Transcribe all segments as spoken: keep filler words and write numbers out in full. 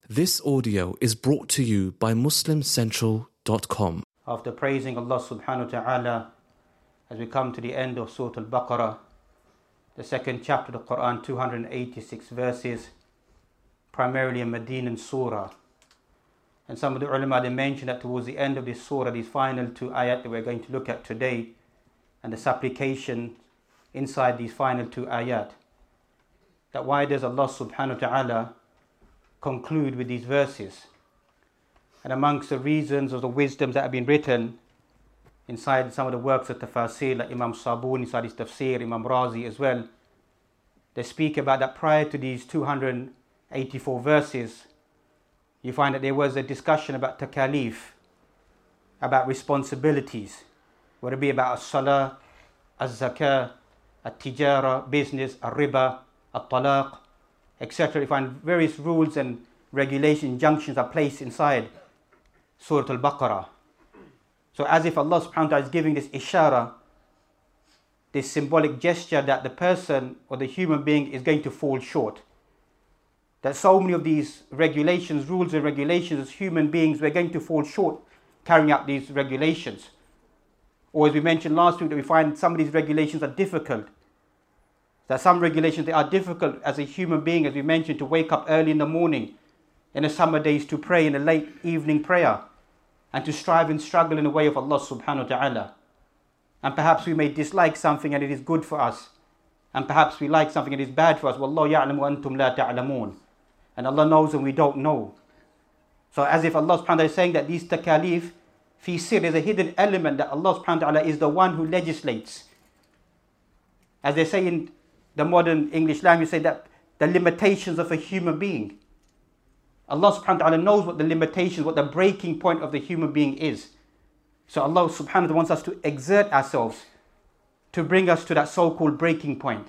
This audio is brought to you by Muslim Central dot com. After praising Allah subhanahu wa ta'ala, as we come to the end of Surah Al-Baqarah, the second chapter of the Quran, two hundred eighty-six verses, primarily a Medinan surah. And some of the ulama, they mentioned that towards the end of this surah, these final two ayat that we're going to look at today, and the supplication inside these final two ayat, that why does Allah subhanahu wa ta'ala conclude with these verses? And amongst the reasons or the wisdoms that have been written inside some of the works of tafsir, like Imam Sabuni inside his tafsir, Imam Razi as well, they speak about that prior to these two hundred eighty-four verses, you find that there was a discussion about takalif, about responsibilities, whether it be about as-salah, az-zakah, at-tijara, business, al-riba, al-talaq, et cetera. You find various rules and regulation injunctions are placed inside Surah Al-Baqarah. So as if Allah subhanahu wa ta'ala is giving this ishara, this symbolic gesture that the person or the human being is going to fall short. That so many of these regulations, rules and regulations as human beings, we're going to fall short carrying out these regulations. Or as we mentioned last week, that we find some of these regulations are difficult. That some regulations, they are difficult as a human being, as we mentioned, to wake up early in the morning, in the summer days to pray in a late evening prayer, and to strive and struggle in the way of Allah subhanahu wa ta'ala. And perhaps we may dislike something and it is good for us, and perhaps we like something and it is bad for us. Wallahu ya'lamu wa antum la ta'lamun. And Allah knows and we don't know. So as if Allah subhanahu wa ta'ala is saying that these takalif, fi sir, there's a hidden element that Allah subhanahu wa ta'ala is the one who legislates. As they say in the modern English language, say that the limitations of a human being. Allah subhanahu wa ta'ala knows what the limitations, what the breaking point of the human being is. So Allah subhanahu wa ta'ala wants us to exert ourselves to bring us to that so-called breaking point,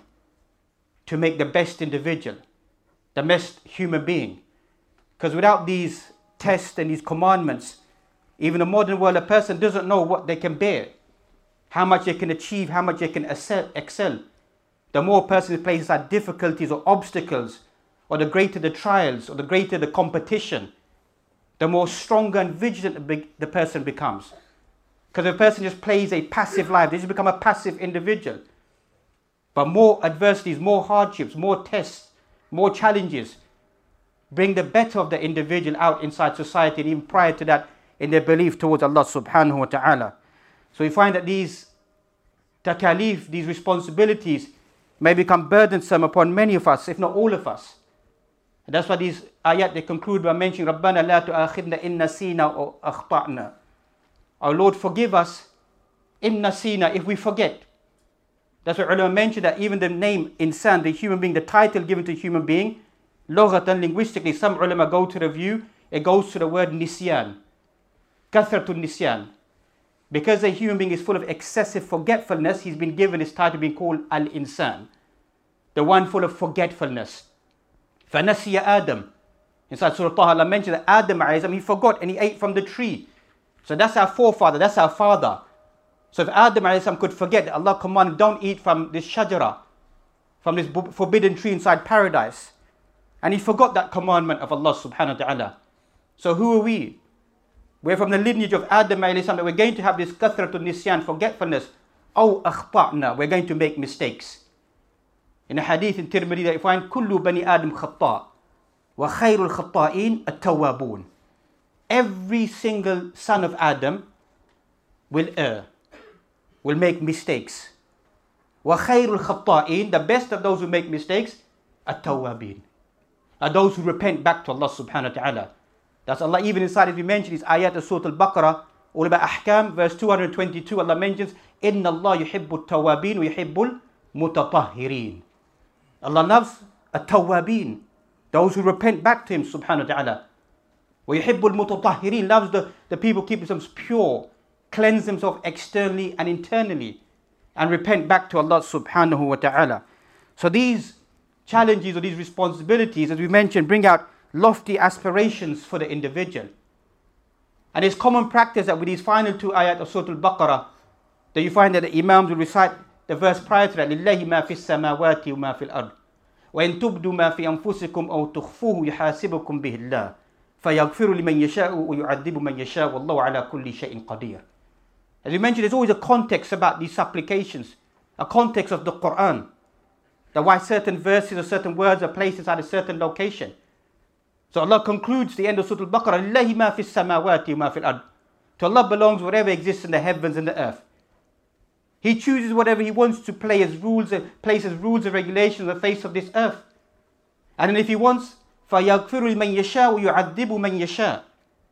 to make the best individual, the best human being. Because without these tests and these commandments, even in the modern world, a person doesn't know what they can bear, how much they can achieve, how much they can excel. The more a person places at difficulties or obstacles, or the greater the trials, or the greater the competition, the more stronger and vigilant the person becomes. Because if a person just plays a passive life, they just become a passive individual. But more adversities, more hardships, more tests, more challenges bring the better of the individual out inside society, and even prior to that, in their belief towards Allah subhanahu wa ta'ala. So we find that these takalif, these responsibilities, may become burdensome upon many of us, if not all of us. And that's why these ayat, they conclude by mentioning, رَبَّنَا لَا تُؤَاخِذْنَا إِن نَسِينَا أَوْ أَخْطَأْنَا. Our Lord, forgive us, إِن نَسِينَا, if we forget. That's why ulama mentioned that even the name insan, the human being, the title given to human being, lughatan, linguistically, some ulama go to the view, it goes to the word nisyan, kathratu nisyan. Because a human being is full of excessive forgetfulness, he's been given his title being called Al-Insan, the one full of forgetfulness. فَنَسِيَ Adam. Inside Surah Taha, Allah mentioned that Adam, he forgot and he ate from the tree. So that's our forefather, that's our father. So if Adam could forget, Allah commanded, don't eat from this shajara, from this forbidden tree inside paradise. And he forgot that commandment of Allah subhanahu wa ta'ala. So who are we? We're from the lineage of Adam alayhi salam, that we're going to have this kathratul nisyan, forgetfulness. Oh, akhta'na, we're going to make mistakes. In a hadith in Tirmidhi that you find, kullu bani Adam khata' wa khayrul khata'in at-tawwabun. Every single son of Adam will err, will make mistakes. Wa khayrul khata'in, the best of those who make mistakes, at-tawwabin, are those who repent back to Allah subhanahu wa ta'ala. That's Allah, even inside, as we mentioned, is ayat of Surah Al-Baqarah, all about ahkam, verse two hundred twenty-two, Allah mentions, Inna Allah yuhibbu at-tawwabin wa yuhibbu al-mutatahhirin. Allah loves at-tawwabin, those who repent back to Him subhanahu wa ta'ala. Wa yuhibbu al-mutatahhirin, loves the, the people keep themselves pure, cleanse themselves externally and internally, and repent back to Allah subhanahu wa ta'ala. So these challenges or these responsibilities, as we mentioned, bring out lofty aspirations for the individual. And it's common practice that with these final two ayat of Surah Al-Baqarah, that you find that the Imams will recite the verse prior to that, لِلَّهِ مَا فِي السَّمَاوَاتِ وَمَا فِي الْأَرْضِ وَإِن تُبْدُوا مَا فِي أَنفُسِكُمْ أَوْ تُخْفُوهُ يُحَاسِبُكُمْ بِهِ اللَّهِ فَيَغْفِرُ لِمَنْ يَشَاءُ وَيُعَذِّبُ مَنْ يَشَاءُ وَاللَّهُ عَلَى كُلِّ شَيْءٍ قَدِيرٌ. As we mentioned, there's always a context about these supplications, a context of the Quran, that why certain verses or certain words are placed inside a certain location. So Allah concludes the end of Surah Al-Baqarah, لِلَّهِ مَا فِي السَّمَاوَاتِ وَمَا فِي الْأَرْضِ. To Allah belongs whatever exists in the heavens and the earth. He chooses whatever He wants to play as rules and places rules and regulations on the face of this earth. And then if He wants, فَيَغْفِرُ لِمَنْ يَشَاءُ وَيُعَذِّبُ مَنْ يَشَاءُ.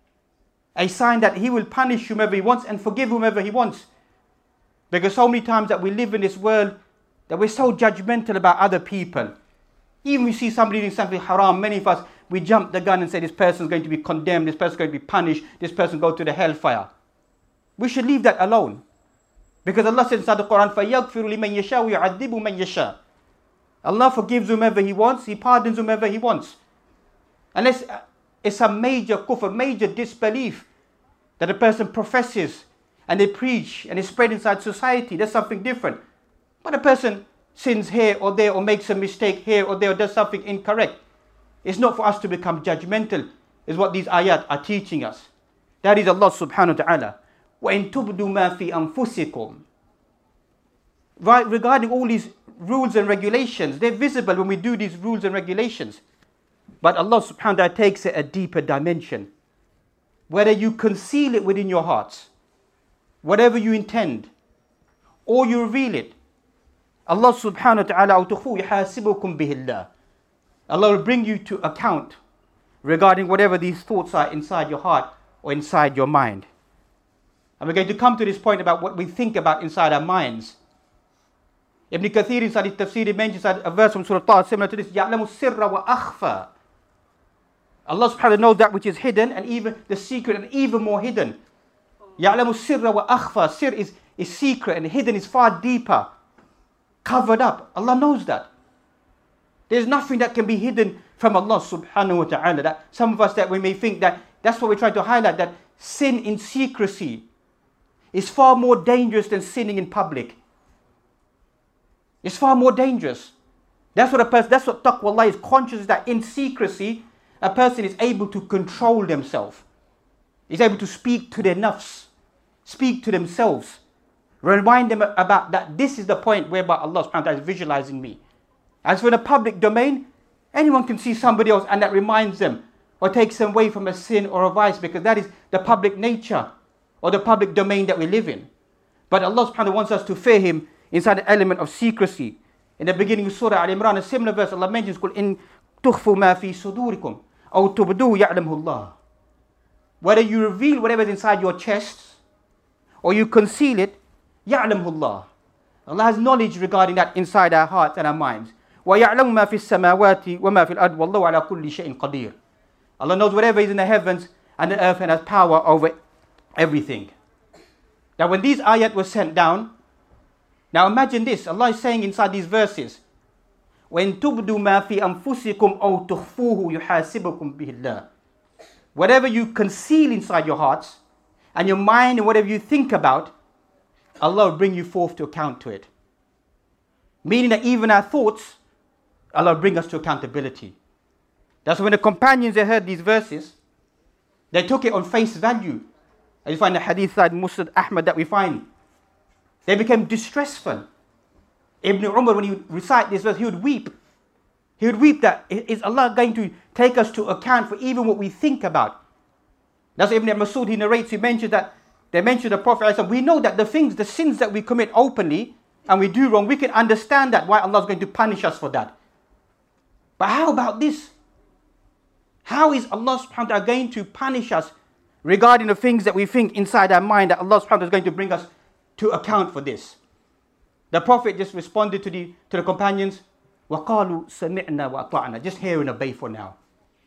A sign that He will punish whomever He wants and forgive whomever He wants. Because so many times that we live in this world that we're so judgmental about other people. Even we see somebody doing something haram, many of us, we jump the gun and say this person is going to be condemned, this person is going to be punished, this person go to the hellfire. We should leave that alone. Because Allah says inside the Quran, فَيَغْفِرُ لِمَنْ يَشَاءُ وَيُعَذِّبُ مَنْ يَشَاءُ. Allah forgives whomever He wants, He pardons whomever He wants. Unless it's a major kufr, major disbelief that a person professes and they preach and they spread inside society, that's something different. But a person sins here or there or makes a mistake here or there or does something incorrect. It's not for us to become judgmental, is what these ayat are teaching us. That is Allah subhanahu wa ta'ala. وَإِن تُبْدُوا مَا فِي أَنفُسِكُمْ. Right, regarding all these rules and regulations, they're visible when we do these rules and regulations. But Allah subhanahu wa ta'ala takes it a deeper dimension. Whether you conceal it within your hearts, whatever you intend, or you reveal it, Allah subhanahu wa ta'ala أَوْتُخُوا يَحَاسِبُكُمْ بِهِ اللَّهِ. Allah will bring you to account regarding whatever these thoughts are inside your heart or inside your mind. And we're going to come to this point about what we think about inside our minds. Ibn Kathir inside his tafsir mentions a verse from Surah Taha similar to this. يَعْلَمُ السِّرَّ وَأَخْفَى. Allah subhanahu wa ta'ala knows that which is hidden and even the secret and even more hidden. يَعْلَمُ السِّرَّ وَأَخْفَى. Sir is, is secret and hidden is far deeper. Covered up. Allah knows that. There's nothing that can be hidden from Allah subhanahu wa ta'ala. That some of us that we may think that that's what we're trying to highlight, that sin in secrecy is far more dangerous than sinning in public. It's far more dangerous. That's what a person, that's what taqwa is conscious, that in secrecy, a person is able to control themselves. Is able to speak to their nafs, speak to themselves, remind them about that this is the point whereby Allah subhanahu wa ta'ala is visualizing me. As for the public domain, anyone can see somebody else and that reminds them or takes them away from a sin or a vice, because that is the public nature or the public domain that we live in. But Allah subhanahu wa ta'ala wants us to fear Him inside the element of secrecy. In the beginning of Surah Al-Imran, a similar verse, Allah mentions, قُلْ إِن تُخْفُوا مَا فِي صُدُورِكُمْ أَوْ تُبْدُوهُ يَعْلَمْهُ اللَّهُ. Whether you reveal whatever is inside your chests or you conceal it, يَعْلَمْهُ اللَّهُ. Allah has knowledge regarding that inside our hearts and our minds. وَيَعْلَمُ مَا فِي السَّمَاوَاتِ وَمَا فِي الْأَرْضِ وَاللَّهُ عَلَى كُلِّ شَيْءٍ قَدِيرٌ. Allah knows whatever is in the heavens and the earth and has power over everything. Now when these ayat were sent down, now imagine this, Allah is saying inside these verses, وَإِن تُبْدُوا مَا فِي أَنفُسِكُمْ أَوْ تُخْفُوهُ يُحَاسِبُكُمْ بِهِ اللَّهُ. Whatever you conceal inside your hearts and your mind and whatever you think about, Allah will bring you forth to account to it. Meaning that even our thoughts, Allah will bring us to accountability. That's when the companions, they heard these verses, they took it on face value. As you find the hadith side Musnad Ahmad that we find, they became distressful. Ibn Umar, when he would recite this verse, he would weep. He would weep that, is Allah going to take us to account for even what we think about? That's Ibn Masud, he narrates, he mentioned that, they mentioned the Prophet, we know that the things, the sins that we commit openly, and we do wrong, we can understand that, why Allah is going to punish us for that. But how about this? How is Allah subhanahu wa ta'ala going to punish us regarding the things that we think inside our mind, that Allah subhanahu wa ta'ala is going to bring us to account for this? The Prophet just responded to the to the companions, وَقَالُوا سَمِعْنَا وَأَطَعْنَا. Just hear and obey for now.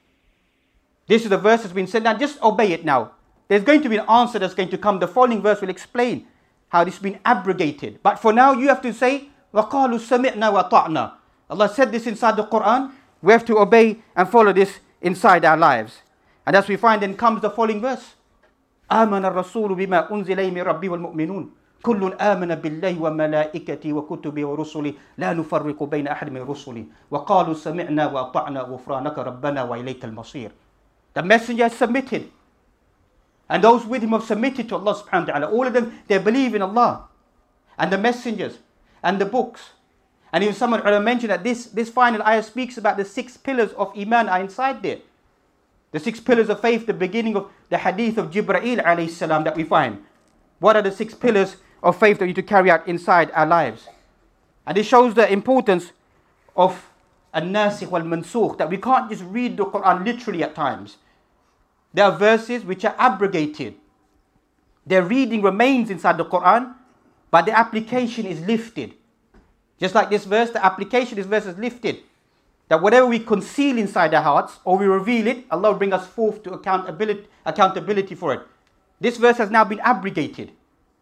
This is the verse that's been sent down, just obey it now. There's going to be an answer that's going to come. The following verse will explain how this has been abrogated. But for now, you have to say, وَقَالُوا سَمِعْنَا وَأَطَعْنَا. Allah said this inside the Quran. We have to obey and follow this inside our lives. And as we find, then comes the following verse. آمَنَ الرَّسُولُ بِمَا أُنزِلَ إِلَيْهِ مِن رَبِّهِ وَالْمُؤْمِنُونَ كُلٌّ آمَنَ بِاللَّهِ وَمَلَائِكَتِهِ وَكُتُبِهِ وَرُسُلِهِ لَا نُفَرِّقُ بَيْنَ أَحَدٍ مِّن رُّسُلِهِ وَقَالُوا سَمِعْنَا وَأَطَعْنَا غُفْرَانَكَ رَبَّنَا وَإِلَيْكَ الْمَصِيرُ. The messenger has submitted. And those with him have submitted to Allah subhanahu wa ta'ala. All of them, they believe in Allah. And the messengers. And the books. And even someone mentioned that this, this final ayah speaks about the six pillars of Iman are inside there. The six pillars of faith, the beginning of the hadith of Jibreel alayhi salam that we find. What are the six pillars of faith that we need to carry out inside our lives? And it shows the importance of al-nasikh wal-mansukh, that we can't just read the Quran literally at times. There are verses which are abrogated. Their reading remains inside the Quran, but the application is lifted. Just like this verse, the application of this verse is lifted. That whatever we conceal inside our hearts, or we reveal it, Allah will bring us forth to accountability, accountability for it. This verse has now been abrogated.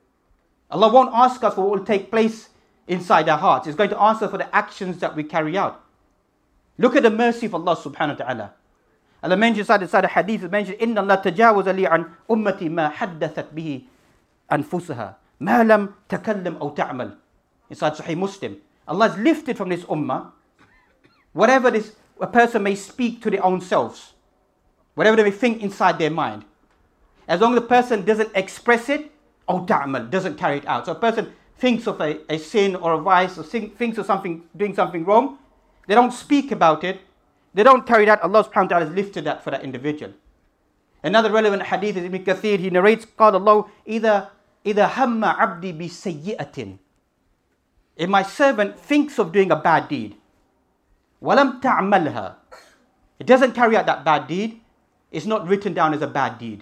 Allah won't ask us for what will take place inside our hearts. He's going to answer for the actions that we carry out. Look at the mercy of Allah subhanahu wa ta'ala. Allah mentions inside the, inside the hadith, it mentions, إِنَّ اللَّهَ تَجَاوَزَ لِي عَنْ أُمَّتِي مَا حَدَّثَتْ بِهِ أَنفُسَهَا مَا لَمْ تَكَلَّمْ أَوْ تَعْمَلْ. Inside Sahih Muslim. Allah has lifted from this ummah whatever this a person may speak to their own selves. Whatever they may think inside their mind. As long as the person doesn't express it, أَوْ تَعْمَلْ, doesn't carry it out. So a person thinks of a, a sin or a vice, or think, thinks of something, doing something wrong, they don't speak about it, they don't carry it out, Allah subhanahu wa ta'ala has lifted that for that individual. Another relevant hadith is Ibn Kathir, he narrates, قال الله إذا إذا هم عبدي بسيئة. If my servant thinks of doing a bad deed, وَلَمْ تَعْمَلْهَا, it doesn't carry out that bad deed, it's not written down as a bad deed.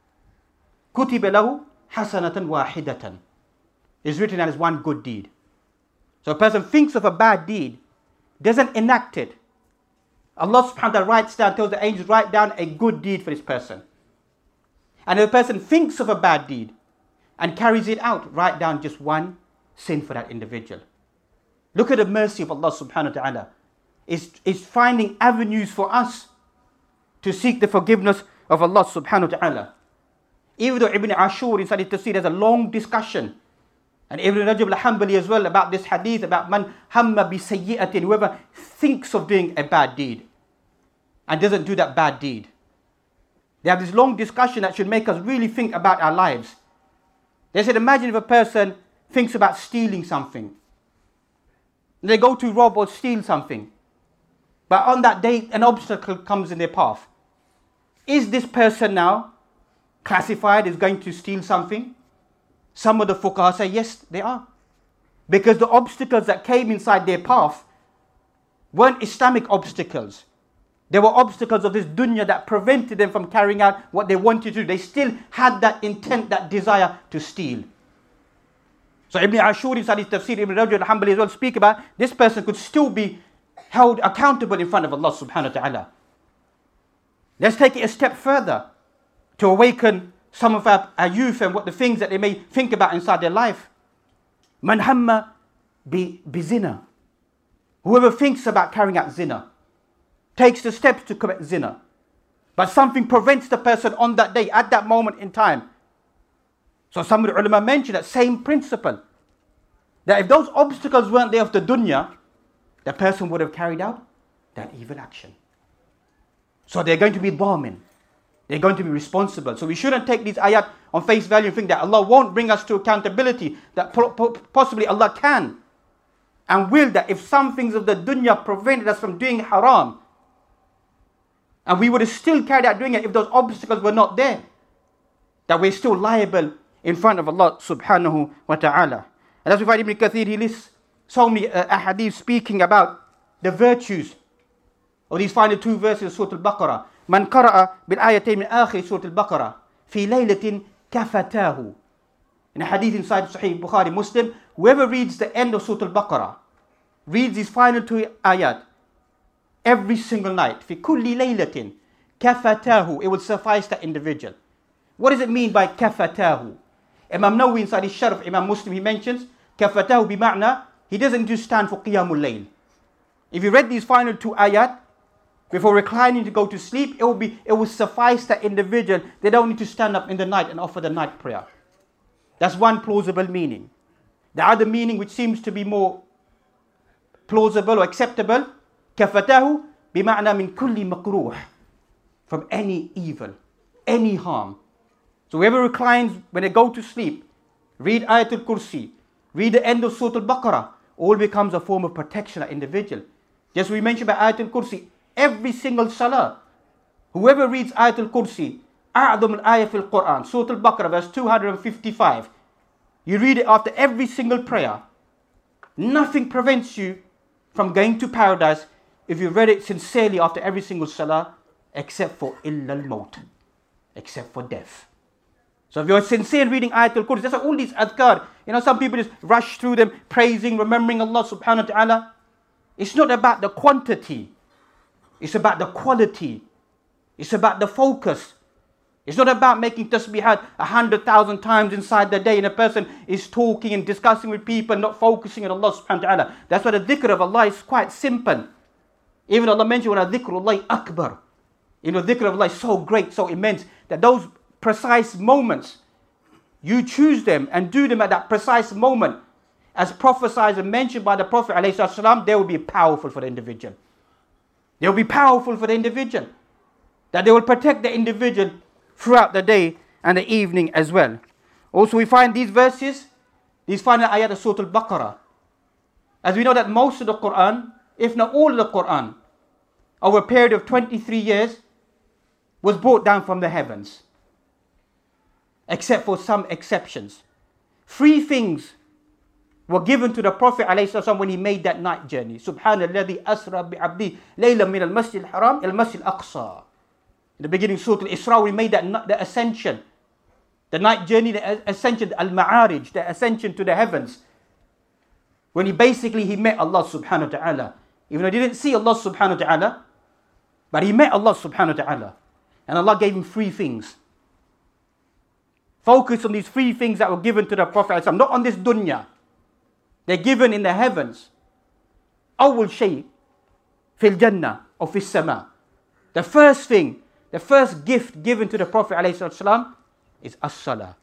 كُتِبَ لَهُ حَسَنَةً وَاحِدَةً. It's written down as one good deed. So a person thinks of a bad deed, doesn't enact it. Allah subhanahu wa ta'ala writes down, tells the angels, write down a good deed for this person. And if a person thinks of a bad deed and carries it out, write down just one sin for that individual. Look at the mercy of Allah subhanahu wa ta'ala. It's, it's finding avenues for us to seek the forgiveness of Allah subhanahu wa ta'ala. Even though Ibn Ashur inside his tafsir has a long discussion, and Ibn Rajab al-Hanbali as well, about this hadith, about man hamma bi sayyi'atin, whoever thinks of doing a bad deed and doesn't do that bad deed. They have this long discussion that should make us really think about our lives. They said, imagine if a person thinks about stealing something. They go to rob or steal something. But on that day, an obstacle comes in their path. Is this person now classified as going to steal something? Some of the fuqaha say, yes, they are. Because the obstacles that came inside their path weren't Islamic obstacles. They were obstacles of this dunya that prevented them from carrying out what they wanted to do. They still had that intent, that desire to steal. So Ibn Ashur inside his tafsir, Ibn Rajab al-Hanbali as well speak about, this person could still be held accountable in front of Allah subhanahu wa ta'ala. Let's take it a step further to awaken some of our, our youth and what the things that they may think about inside their life. Man hamma bi zina. Whoever thinks about carrying out zina, takes the steps to commit zina, but something prevents the person on that day, at that moment in time. So some of the ulama mention that same principle, that if those obstacles weren't there of the dunya, the person would have carried out that evil action. So they're going to be dhamin. They're going to be responsible. So we shouldn't take these ayat on face value and think that Allah won't bring us to accountability, that po- po- possibly Allah can and will, that if some things of the dunya prevented us from doing haram, and we would have still carried out doing it if those obstacles were not there, that we're still liable in front of Allah subhanahu wa ta'ala. And as we find Ibn Kathir, he lists so many uh, ahadith speaking about the virtues of these final two verses of Surah Al-Baqarah. Man qara'a bil ayatayn min akhir Surah Al-Baqarah fi laylatin kafatahu. In a hadith inside Sahih Bukhari Muslim, whoever reads the end of Surah Al-Baqarah, reads these final two ayat every single night, fi kulli laylatin kafatahu, it will suffice that individual. What does it mean by kafatahu? Imam Nawawi inside his Sharh Imam Muslim, he mentions kafatahu bi ma'na, he doesn't just stand for qiyamul layl. If you read these final two ayat before reclining to go to sleep, it will be it will suffice that individual. They don't need to stand up in the night and offer the night prayer. That's one plausible meaning. The other meaning, which seems to be more plausible or acceptable, kafatahu bima'na min kulli makruh, from any evil, any harm. So whoever reclines when they go to sleep, read Ayatul Kursi, read the end of Surah Al-Baqarah, all becomes a form of protection of that individual. Just we mentioned about Ayatul Kursi, every single salah, whoever reads Ayatul Kursi, A'adham al-ayah fil Quran, Surah Al-Baqarah, verse two hundred fifty-five, you read it after every single prayer, nothing prevents you from going to paradise if you read it sincerely after every single salah, except for illa al-maut, except for death. So if you're sincere in reading Ayatul Kursi, that's why all these adhkar, you know, some people just rush through them, praising, remembering Allah subhanahu wa ta'ala. It's not about the quantity, it's about the quality, it's about the focus. It's not about making tasbihat a hundred thousand times inside the day and a person is talking and discussing with people, not focusing on Allah subhanahu wa ta'ala. That's why the dhikr of Allah is quite simple. Even Allah mentioned, dhikrullah akbar. You know, dhikr of Allah is so great, so immense, that those precise moments, you choose them and do them at that precise moment, as prophesied and mentioned by the Prophet ﷺ, they will be powerful for the individual. They will be powerful for the individual. That they will protect the individual throughout the day and the evening as well. Also we find these verses, these final ayat of Surah Al-Baqarah. As we know that most of the Quran, if not all of the Quran, over a period of twenty-three years, was brought down from the heavens. Except for some exceptions. Three things were given to the Prophet ﷺ when he made that night journey. Subhanalladhi asra bi'abdi layla min al-masjid al-haram al-masjid al-aqsa. In the beginning of Surah Al-Isra, we made that the ascension. The night journey, the ascension, al-ma'arij, the ascension to the heavens. When he basically, he met Allah subhanahu wa ta'ala. Even though he didn't see Allah subhanahu wa ta'ala, but he met Allah subhanahu wa ta'ala. And Allah gave him three things. Focus on these three things that were given to the Prophet ﷺ, not on this dunya. They're given in the heavens. Awwal shay fil jannah or fil sama. The first thing, the first gift given to the Prophet ﷺ is as-salah.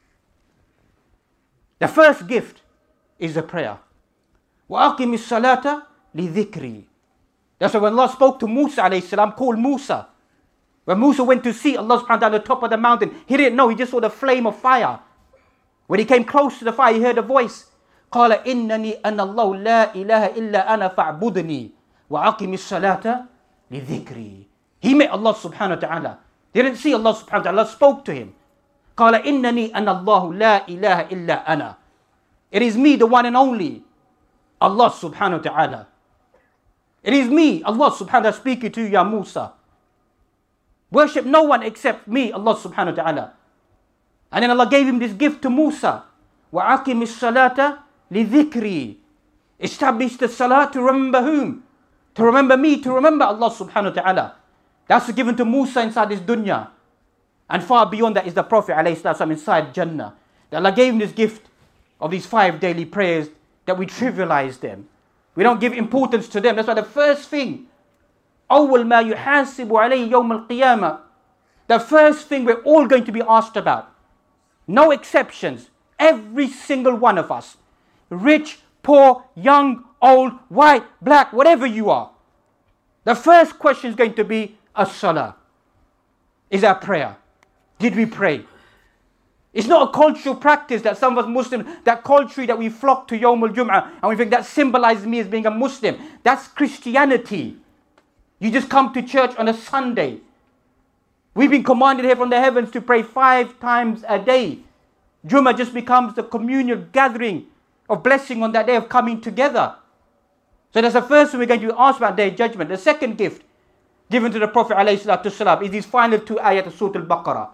The first gift is the prayer. Wa aqimis salata li dhikri. That's why when Allah spoke to Musa ﷺ, called Musa. When Musa went to see Allah subhanahu wa ta'ala at the top of the mountain, he didn't know, he just saw the flame of fire. When he came close to the fire, he heard a voice. قال إنني أنا الله لا إله إلا أنا فاعبدني وأقم الصلاة لذكري. He met Allah subhanahu wa ta'ala. He didn't see Allah subhanahu wa ta'ala, Allah spoke to him. قال إنني أنا الله لا إله إلا أنا. It is me, the one and only, Allah subhanahu wa ta'ala. It is me, Allah subhanahu wa ta'ala, speaking to you, Ya Musa. Worship no one except me, Allah subhanahu wa ta'ala. And then Allah gave him this gift to Musa. وَأَقِمِ الصَّلَاةَ لِذِكْرِي. Establish the salah to remember whom? To remember me, to remember Allah subhanahu wa ta'ala. That's given to Musa inside this dunya. And far beyond that is the Prophet ﷺ inside Jannah. That Allah gave him this gift of these five daily prayers, that we trivialize them. We don't give importance to them. That's why the first thing, أول ما يحاسب عليه يوم القيامة, the first thing we're all going to be asked about. No exceptions. Every single one of us. Rich, poor, young, old, white, black, whatever you are. The first question is going to be as-salah. Is our prayer? Did we pray? It's not a cultural practice that some of us Muslims, that culture that we flock to Yawm al-Jum'ah and we think that symbolizes me as being a Muslim. That's Christianity. You just come to church on a Sunday. We've been commanded here from the heavens to pray five times a day. Jummah just becomes the communal gathering of blessing on that day of coming together. So that's the first thing we're going to be asked about Day of Judgment. The second gift given to the Prophet ﷺ is these final two ayat of Surah Al-Baqarah.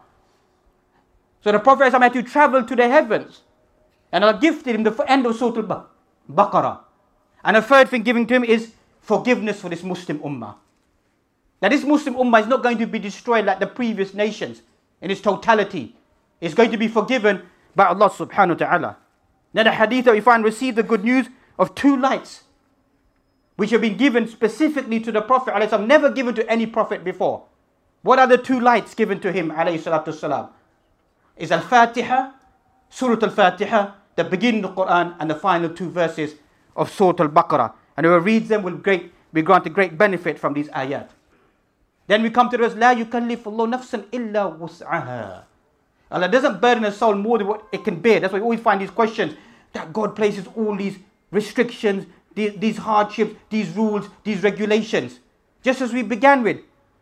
So the Prophet ﷺ had to travel to the heavens. And Allah gifted him the end of Surah Al-Baqarah. And the third thing given to him is forgiveness for this Muslim Ummah. That this Muslim Ummah is not going to be destroyed like the previous nations in its totality. It's going to be forgiven by Allah subhanahu wa ta'ala. Now the hadith that we find received the good news of two lights, which have been given specifically to the Prophet ﷺ, never given to any Prophet before. What are the two lights given to him alayhi salatu wasalam? Is Al-Fatiha, Surah Al-Fatiha, the beginning of the Quran, and the final two verses of Surah Al-Baqarah. And whoever reads them will great, be granted great benefit from these ayat. Then we come to the verse, لا يكلف الله نفسا إلا وسعها. Allah doesn't burden a soul more than what it can bear. That's why we always find these questions, that God places all these restrictions, these, these hardships, these rules, these regulations. Just as we began with.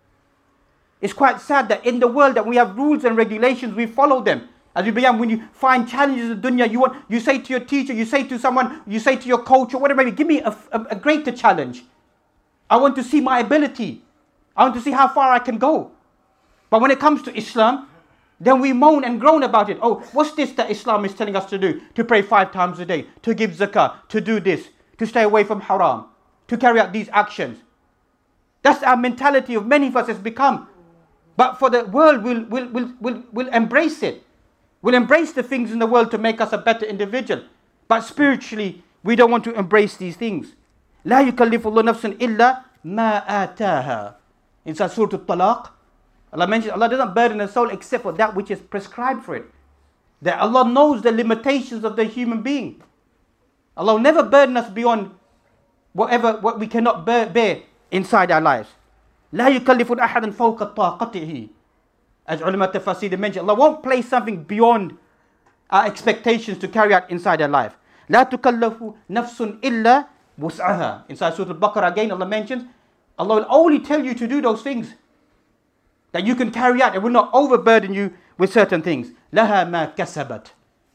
It's quite sad that in the world that we have rules and regulations, we follow them. As we began, when you find challenges in the dunya, you want, you say to your teacher, you say to someone, you say to your coach or whatever, give me a, a, a greater challenge. I want to see my ability. I want to see how far I can go. But when it comes to Islam, then we moan and groan about it. Oh, what's this that Islam is telling us to do? To pray five times a day, to give zakah, to do this, to stay away from haram, to carry out these actions. That's our mentality of many of us has become. But for the world, we'll, we'll, we'll, we'll, we'll embrace it. We'll embrace the things in the world to make us a better individual. But spiritually, we don't want to embrace these things. لا يكلف الله نفسا إلا ما آتاها. Inside Surah Al-Talaq, Allah mentions Allah doesn't burden a soul except for that which is prescribed for it. That Allah knows the limitations of the human being. Allah will never burden us beyond whatever what we cannot bear, bear inside our lives. لا يكلف أحدا فوق طاقته. As ulama tafasir mentioned, Allah won't place something beyond our expectations to carry out inside our life. لا تكلف نفس إلا وسعها. Inside Surah Al-Baqarah again, Allah mentions, Allah will only tell you to do those things that you can carry out. It will not overburden you with certain things. لها ما كسبت.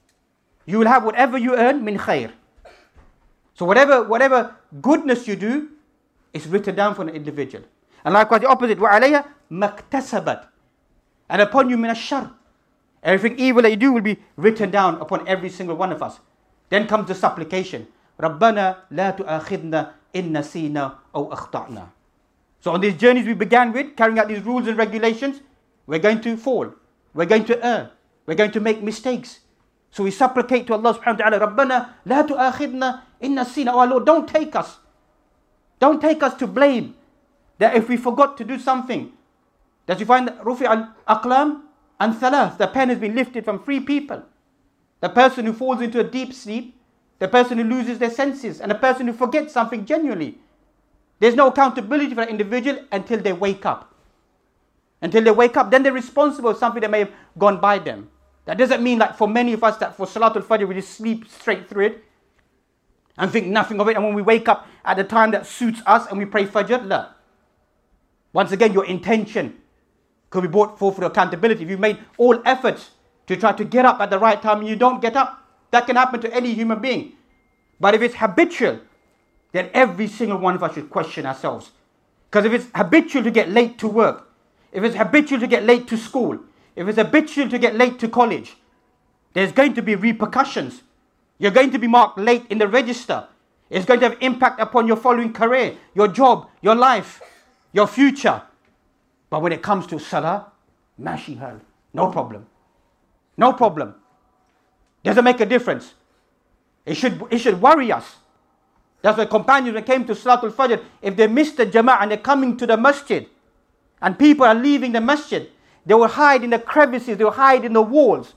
You will have whatever you earn min khair. So whatever whatever goodness you do is written down for an individual. And likewise the opposite. وعليها ما اكتسبت. And upon you min ash-shar. Everything evil that you do will be written down upon every single one of us. Then comes the supplication. ربنا لا تؤاخذنا إن نسينا أو أخطأنا. So on these journeys we began with, carrying out these rules and regulations, we're going to fall. We're going to err. We're going to make mistakes. So we supplicate to Allah subhanahu wa ta'ala, رَبَّنَا لَا تُؤَاخِذْنَا إِن نَسِينَا. Oh our Lord, don't take us. Don't take us to blame that if we forgot to do something. That you find that رُفِعَ الْأَقْلَامِ and ثَلَاث. The pen has been lifted from three people. The person who falls into a deep sleep, the person who loses their senses, and the person who forgets something genuinely. There's no accountability for that individual until they wake up. Until they wake up, then they're responsible for something that may have gone by them. That doesn't mean like for many of us that for Salatul Fajr we just sleep straight through it and think nothing of it. And when we wake up at the time that suits us and we pray Fajr, la. Once again, your intention could be brought forth for accountability. If you made all efforts to try to get up at the right time and you don't get up, that can happen to any human being. But if it's habitual, then every single one of us should question ourselves. Because if it's habitual to get late to work, if it's habitual to get late to school, if it's habitual to get late to college, there's going to be repercussions. You're going to be marked late in the register. It's going to have impact upon your following career, your job, your life, your future. But when it comes to salah, mashi hal, no problem. No problem. Doesn't make a difference. It should, it should worry us. That's why companions when came to Salatul Fajr, if they missed the Jama'ah and they're coming to the masjid, and people are leaving the masjid, they will hide in the crevices, they will hide in the walls.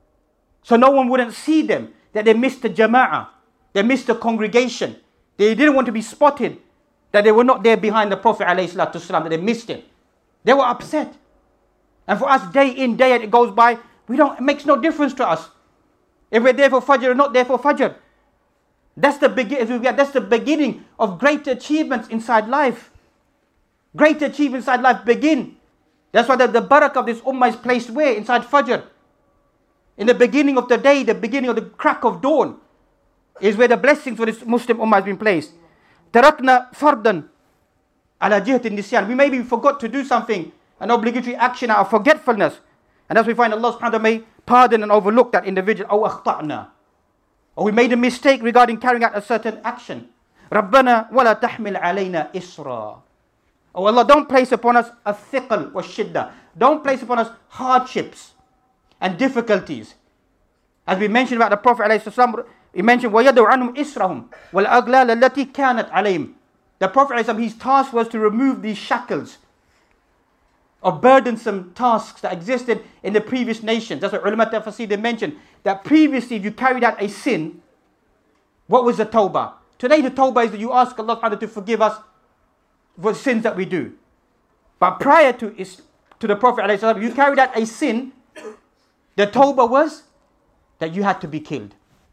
So no one wouldn't see them, that they missed the Jama'ah, they missed the congregation. They didn't want to be spotted, that they were not there behind the Prophet ﷺ, that they missed it. They were upset. And for us, day in, day out, it goes by, we don't, it makes no difference to us. If we're there for Fajr or not there for Fajr. That's the, begin- that's the beginning of great achievements inside life. Great achievements inside life begin. That's why the, the barakah of this ummah is placed where? Inside Fajr. In the beginning of the day, the beginning of the crack of dawn, is where the blessings for this Muslim ummah has been placed. Tarakna fardan ala jihatin nisyan. We maybe forgot to do something, an obligatory action out of forgetfulness. And as we find Allah subhanahu wa ta'ala may pardon and overlook that individual. Aw akhta'na. Or we made a mistake regarding carrying out a certain action. Rabbana wala tahmil alayna isra. Oh Allah, don't place upon us a thiqal wa shidda. Don't place upon us hardships and difficulties. As we mentioned about the Prophet ﷺ, he mentioned وَيَدَوْ عَنْهُمْ إِسْرَهُمْ وَالْأَغْلَالَ الَّتِي كَانَتْ عَلَيْهِمْ. The Prophet ﷺ, his task was to remove these shackles of burdensome tasks that existed in the previous nations. That's what ulama tafsir they mentioned, that previously if you carried out a sin, what was the tawbah? Today the tawbah is that you ask Allah to forgive us for sins that we do. But prior to, is, to the Prophet ﷺ, you carried out a sin, the tawbah was that you had to be killed.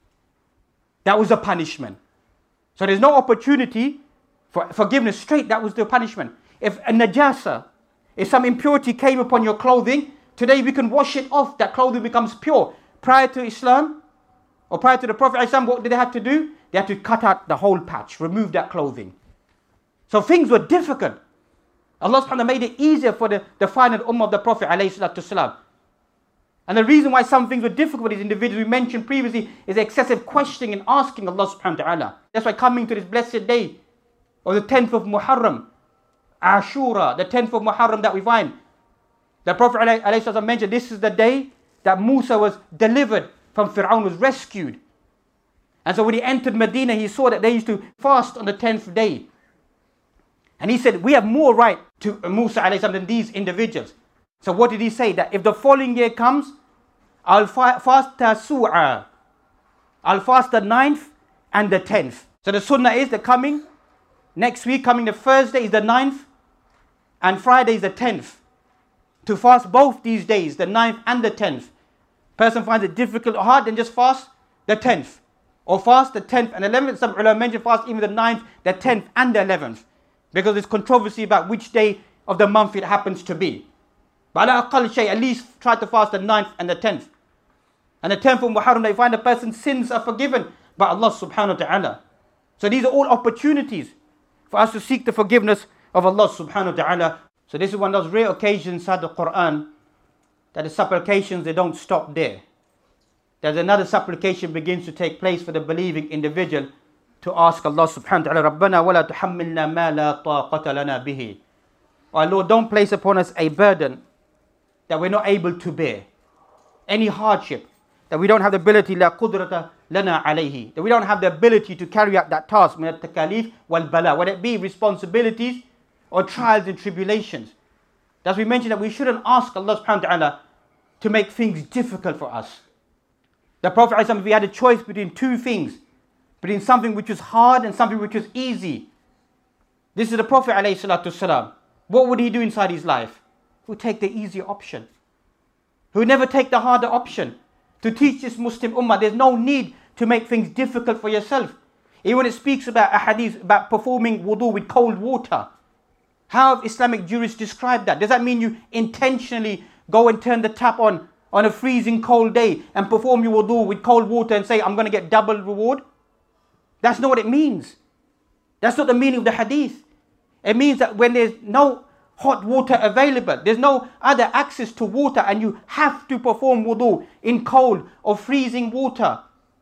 That was the punishment. So there's no opportunity for forgiveness straight. That was the punishment. If a najasa, if some impurity came upon your clothing, today we can wash it off. That clothing becomes pure. Prior to Islam, or prior to the Prophet ﷺ, what did they have to do? They had to cut out the whole patch, remove that clothing. So things were difficult. Allah subhanahu wa ta'ala made it easier for the, the final ummah of the Prophet ﷺ. And the reason why some things were difficult for these individuals we mentioned previously is excessive questioning and asking Allah subhanahu wa ta'ala. That's why coming to this blessed day, or the tenth of Muharram, Ashura, the tenth of Muharram that we find, the Prophet ﷺ mentioned this is the day that Musa was delivered from Fir'aun, was rescued. And so when he entered Medina, he saw that they used to fast on the tenth day. And he said, we have more right to Musa ﷺ than these individuals. So what did he say? That if the following year comes, I'll fast Tasu'a. I'll fast the ninth and the tenth. So the sunnah is the coming, next week, coming the Thursday is the ninth, and Friday is the tenth. To fast both these days, the ninth and the tenth. Person finds it difficult or hard, then just fast the tenth. Or fast the tenth and eleventh. Some ulama mention fast even the ninth, the tenth and the eleventh. Because there's controversy about which day of the month it happens to be. But ala aqal shay, at least try to fast the ninth and the tenth. And the tenth of Muharram, they find a person's sins are forgiven by Allah subhanahu wa ta'ala. So these are all opportunities for us to seek the forgiveness of Allah subhanahu wa ta'ala. So this is one of those rare occasions inside the Quran that the supplications, they don't stop there. There's another supplication begins to take place for the believing individual to ask Allah subhanahu wa ta'ala, Rabbana wa la tuhammilna ma la taqata lana bihi. Our Lord, don't place upon us a burden that we're not able to bear. Any hardship that we don't have the ability, la qudrata lana alayhi, that we don't have the ability to carry out that task, min at-takalif wal bala, whether it be responsibilities or trials and tribulations. As we mentioned, that we shouldn't ask Allah subhanahu wa ta'ala to make things difficult for us. The Prophet ﷺ, if he had a choice between two things, between something which was hard and something which was easy, this is the Prophet ﷺ. What would he do inside his life? He would take the easier option. He would never take the harder option. To teach this Muslim ummah, there's no need to make things difficult for yourself. Even when it speaks about a hadith, about performing wudu with cold water, how have Islamic jurists described that? Does that mean you intentionally go and turn the tap on on a freezing cold day and perform your wudu with cold water and say, I'm going to get double reward? That's not what it means. That's not the meaning of the hadith. It means that when there's no hot water available, there's no other access to water, and you have to perform wudu in cold or freezing water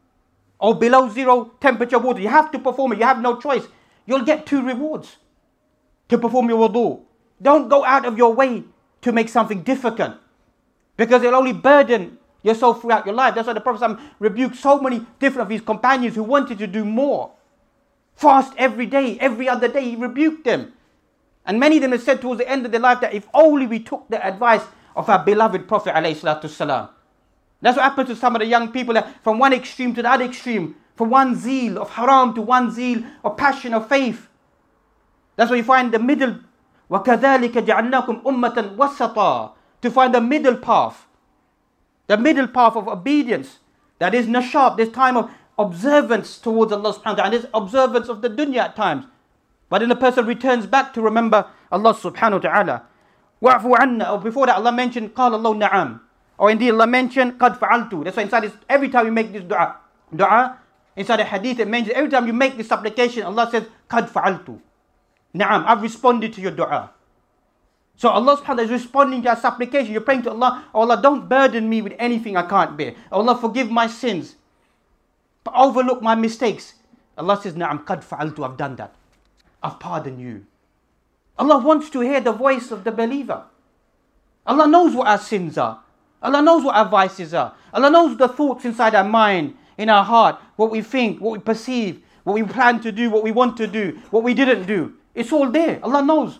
or below zero temperature water, you have to perform it, you have no choice. You'll get two rewards to perform your wudu. Don't go out of your way to make something difficult, because it'll only burden yourself throughout your life. That's why the Prophet rebuked so many different of his companions who wanted to do more. Fast every day, every other day, he rebuked them. And many of them have said towards the end of their life that if only we took the advice of our beloved Prophet ﷺ. That's what happened to some of the young people, that from one extreme to the other extreme, from one zeal of haram to one zeal of passion of faith. That's why you find the middle. وَكَذَلِكَ جَعَلْنَاكُمْ أُمَّةً وَسَطًا, to find the middle path. The middle path of obedience. That is nashab, this time of observance towards Allah subhanahu wa ta'ala, and this observance of the dunya at times. But then the person returns back to remember Allah subhanahu wa ta'ala. وَعْفُوا عَنَّا, or before that Allah mentioned قَالَ اللَّهُ نَعَمْ, or indeed Allah mentioned قَدْ فَعَلْتُ. That's why inside this, every time you make this dua, dua, inside the hadith it mentions, every time you make this supplication, Allah says قَدْ فَعَلْتُ. Na'am, I've responded to your dua. So Allah subhanahu wa ta'ala is responding to our supplication. You're praying to Allah, oh Allah, don't burden me with anything I can't bear. Oh Allah, forgive my sins, but overlook my mistakes. Allah says, Na'am, qad fa'altu, I've done that. I've pardoned you. Allah wants to hear the voice of the believer. Allah knows what our sins are. Allah knows what our vices are. Allah knows the thoughts inside our mind, in our heart, what we think, what we perceive, what we plan to do, what we want to do, what we didn't do. It's all there. Allah knows.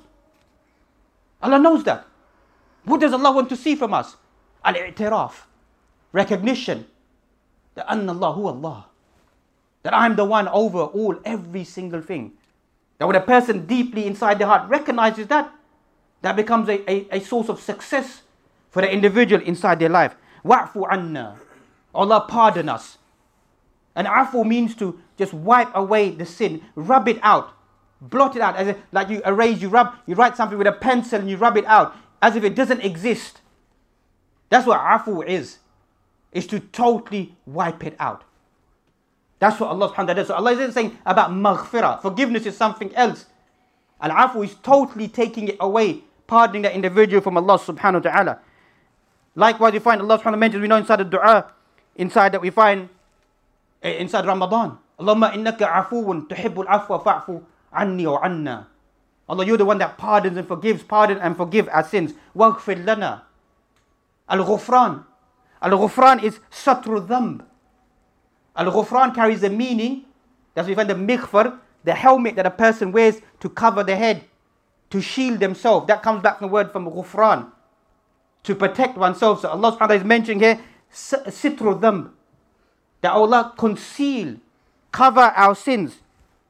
Allah knows that. What does Allah want to see from us? Al-i'tiraf, recognition that anna Allah huwa Allah, that I'm the one over all, every single thing. That when a person deeply inside their heart recognizes that, that becomes a, a, a source of success for the individual inside their life. Wa'fu anna. Allah pardon us. And afu means to just wipe away the sin, rub it out, blot it out, as if, like you erase, you rub, you write something with a pencil and you rub it out, as if it doesn't exist. That's what afu is, is to totally wipe it out. That's what Allah subhanahu wa ta'ala does. So Allah isn't saying about maghfirah. Forgiveness is something else. Al-afu is totally taking it away, pardoning that individual from Allah subhanahu wa ta'ala. Likewise, we find Allah subhanahu wa ta'ala mentions, we know inside the dua, inside that we find inside Ramadan. Allahumma innaka afuun tuhibbul afwa fa'fu anni wa anna. Allah, you're the one that pardons and forgives. Pardon and forgive our sins. Waghfir lana. Al-Ghufran. Al-Ghufran is satru dhanb. Al-Ghufran carries the meaning, that's we find the mighfar, the helmet that a person wears to cover the head, to shield themselves. That comes back from the word from Ghufran, to protect oneself. So Allah subhanahu wa ta'ala is mentioning here, sitru dhanb, that Allah conceal, cover our sins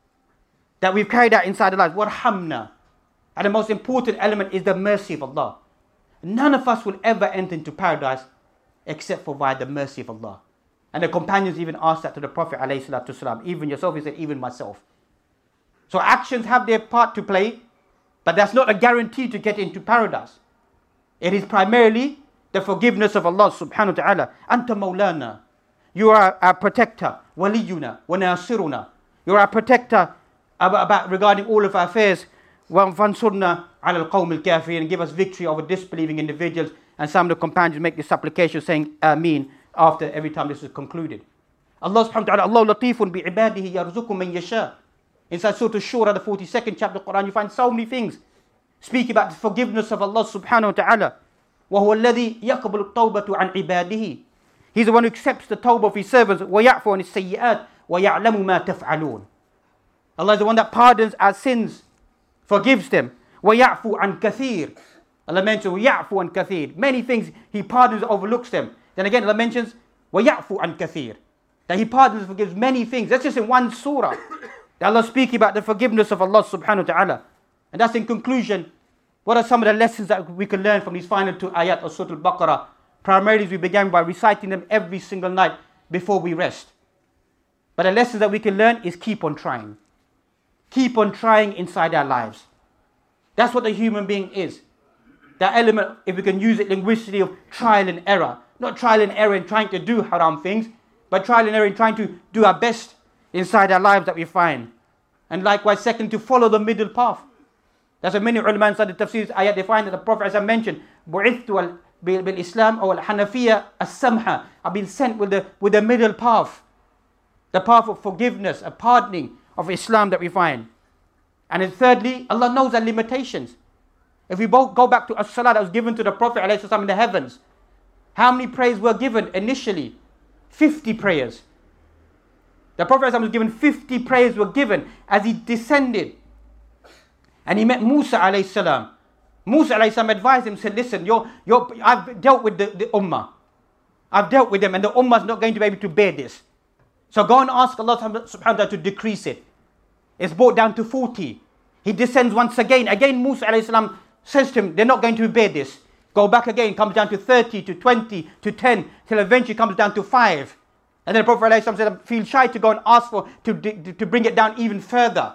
that we've carried out inside our lives. Warhamna. And the most important element is the mercy of Allah. None of us will ever enter into paradise except for by the mercy of Allah. And the companions even asked that to the Prophet ﷺ. Even yourself, he said, even myself. So actions have their part to play, but that's not a guarantee to get into paradise. It is primarily the forgiveness of Allah subhanahu wa ta'ala. Anta Mawlana. You are our protector. Waliyuna wa nasiruna. You are our protector about, about regarding all of our affairs. Wa fansurna ala al-qawm al-kafirin. And give us victory over disbelieving individuals. And some of the companions make this supplication saying Ameen after every time this is concluded. Allah subhanahu wa ta'ala, Allah latifun bi ibadihi yarzuqu man yasha. Inside Surah Ash-Shura, the forty-second chapter of the Quran, you find so many things speak about the forgiveness of Allah subhanahu wa ta'ala. وَهُوَ الَّذِي يَقْبَلُ التَّوْبَةُ عَنْ عِبَادِهِ. He's the one who accepts the tawbah of his servants. وَيَعْفُ عَنِ السَّيِّئَاتِ وَيَعْلَمُ مَا تَفْعَلُونَ. Allah is the one that pardons our sins, forgives them. وَيَعْفُ عَنْ كَثِيرٍ. Allah mentions وَيَعْفُ عَنْ كَثِيرٍ. Many things He pardons, overlooks them. Then again Allah mentions وَيَعْفُ عَنْ كَثِيرٍ. That He pardons and forgives many things. That's just in one surah. That Allah speaking about the forgiveness of Allah subhanahu wa ta'ala. And that's in conclusion. What are some of the lessons that we can learn from these final two ayat of Surah Al-Baqarah? Primarily we began by reciting them every single night before we rest. But the lessons that we can learn is keep on trying. Keep on trying inside our lives. That's what the human being is. That element, if we can use it linguistically, of trial and error. Not trial and error in trying to do haram things, but trial and error in trying to do our best inside our lives that we find. And likewise, second, to follow the middle path. That's what many ulama inside the tafsir ayat, they find that the Prophet, as I mentioned, bu'ithtu bil-Islam or al-Hanafiyya as-samha. I've been sent with the, with the middle path. The path of forgiveness, a pardoning of Islam that we find. And then thirdly, Allah knows our limitations. If we both go back to as-salah that was given to the Prophet ﷺ in the heavens, how many prayers were given initially? fifty prayers. The Prophet ﷺ was given fifty prayers were given as he descended. And he met Musa alayhi salam. Musa alayhi salam advised him, said, listen, you're, you're, I've dealt with the, the ummah. I've dealt with them and the ummah is not going to be able to bear this. So go and ask Allah subhanahu wa ta'ala to decrease it. It's brought down to forty. He descends once again. Again Musa alayhi salam says to him, they're not going to bear this. Go back again, comes down to thirty, to twenty, to ten, till eventually comes down to five. And then the Prophet alayhi salam said, I feel shy to go and ask for, to, to bring it down even further.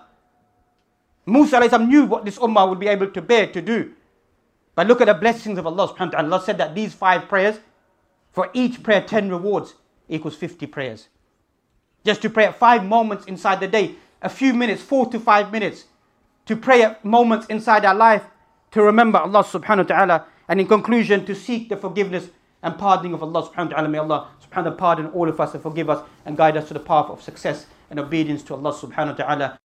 Musa alayhi salam knew what this ummah would be able to bear, to do. But look at the blessings of Allah subhanahu wa ta'ala. Allah said that these five prayers, for each prayer ten rewards, equals fifty prayers. Just to pray at five moments inside the day, a few minutes, four to five minutes, to pray at moments inside our life, to remember Allah subhanahu wa ta'ala, and in conclusion, to seek the forgiveness and pardoning of Allah subhanahu wa ta'ala. May Allah subhanahu wa ta'ala pardon all of us and forgive us and guide us to the path of success and obedience to Allah subhanahu wa ta'ala.